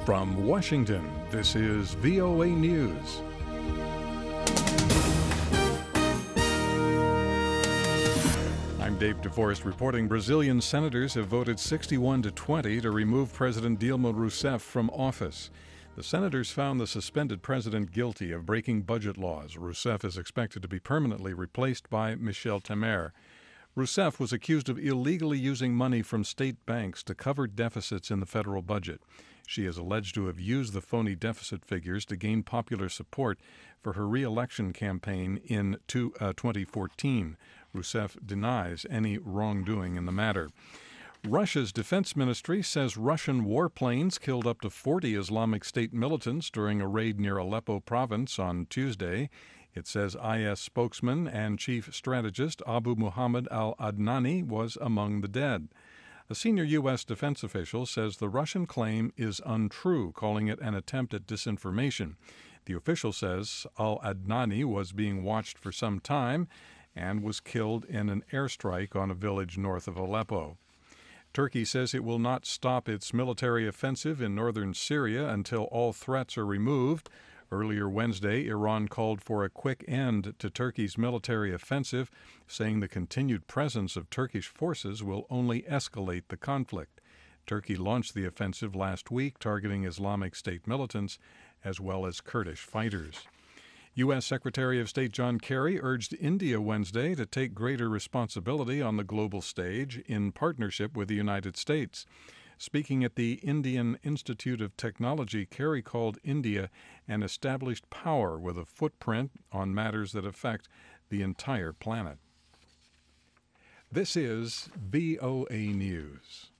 From Washington, this is VOA News. I'm Dave DeForest reporting Brazilian senators have voted 61-20 to remove President Dilma Rousseff from office. The senators found the suspended president guilty of breaking budget laws. Rousseff is expected to be permanently replaced by Michel Temer. Rousseff was accused of illegally using money from state banks to cover deficits in the federal budget. She is alleged to have used the phony deficit figures to gain popular support for her re-election campaign in 2014. Rousseff denies any wrongdoing in the matter. Russia's defense ministry says Russian warplanes killed up to 40 Islamic State militants during a raid near Aleppo province on Tuesday. It says IS spokesman and chief strategist Abu Muhammad al-Adnani was among the dead. A senior U.S. defense official says the Russian claim is untrue, calling it an attempt at disinformation. The official says al-Adnani was being watched for some time and was killed in an airstrike on a village north of Aleppo. Turkey says it will not stop its military offensive in northern Syria until all threats are removed. Earlier Wednesday, Iran called for a quick end to Turkey's military offensive, saying the continued presence of Turkish forces will only escalate the conflict. Turkey launched the offensive last week, targeting Islamic State militants as well as Kurdish fighters. U.S. Secretary of State John Kerry urged India Wednesday to take greater responsibility on the global stage in partnership with the United States. Speaking at the Indian Institute of Technology, Kerry called India an established power with a footprint on matters that affect the entire planet. This is VOA News.